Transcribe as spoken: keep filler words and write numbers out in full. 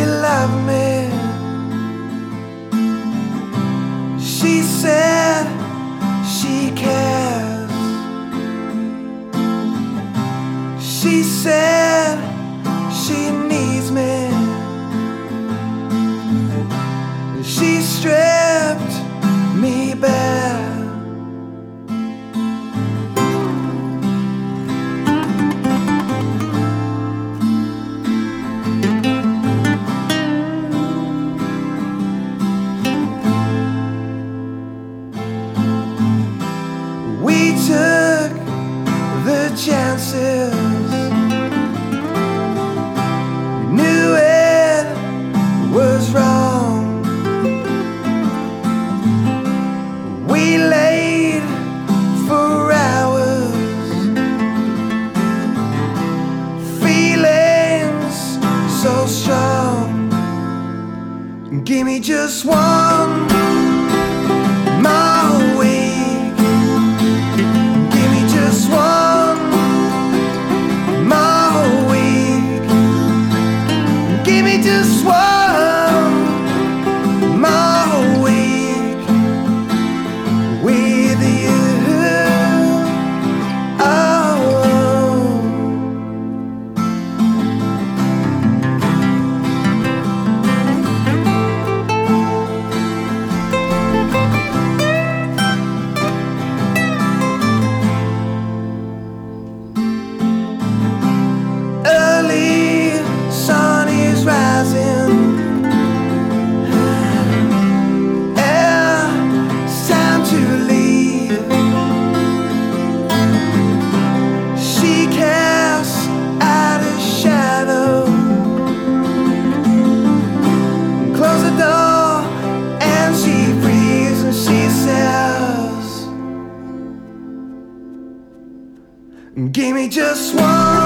you love me? She said she cares. She said she needs me. She stripped me bare. We took the chances. We knew it was wrong. We laid for hours, feelings so strong. Give me just one more week. Give me just one more week. Give me just one more week with you. Early sun is rising. Yeah, it's time to leave. She casts out a shadow. Close the door and she breathes and she says, give me just one